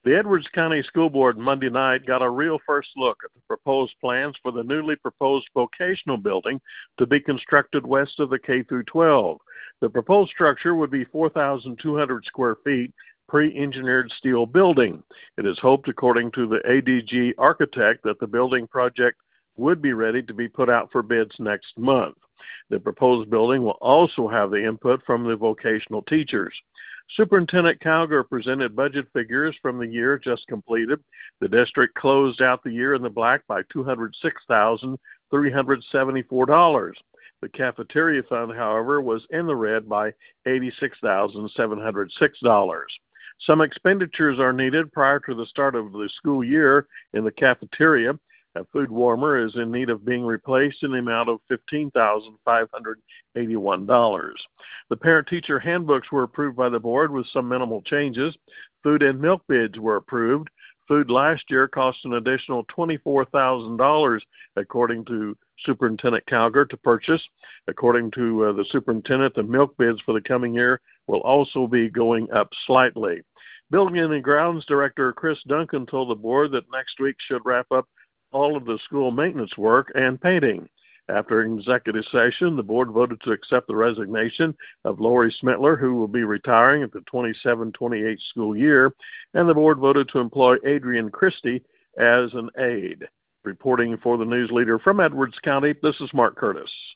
The Edwards County School Board Monday night got a real first look at the proposed plans for the newly proposed vocational building to be constructed west of the K through 12. The proposed structure would be 4,200 square feet, pre-engineered steel building. It is hoped, according to the ADG architect, that the building project would be ready to be put out for bids next month. The proposed building will also have the input from the vocational teachers. Superintendent Calgar presented budget figures from the year just completed. The district closed out the year in the black by $206,374. The cafeteria fund, however, was in the red by $86,706. Some expenditures are needed prior to the start of the school year in the cafeteria. A food warmer is in need of being replaced in the amount of $15,581. The parent-teacher handbooks were approved by the board with some minimal changes. Food and milk bids were approved. Food last year cost an additional $24,000, according to Superintendent Calgar, to purchase. According to the superintendent, the milk bids for the coming year will also be going up slightly. Building and Grounds Director Chris Duncan told the board that next week should wrap up all of the school maintenance work and painting. After an executive session, the board voted to accept the resignation of Lori Smitler, who will be retiring at the 27-28 school year, and the board voted to employ Adrian Christie as an aide. Reporting for the News Leader from Edwards County, this is Mark Curtis.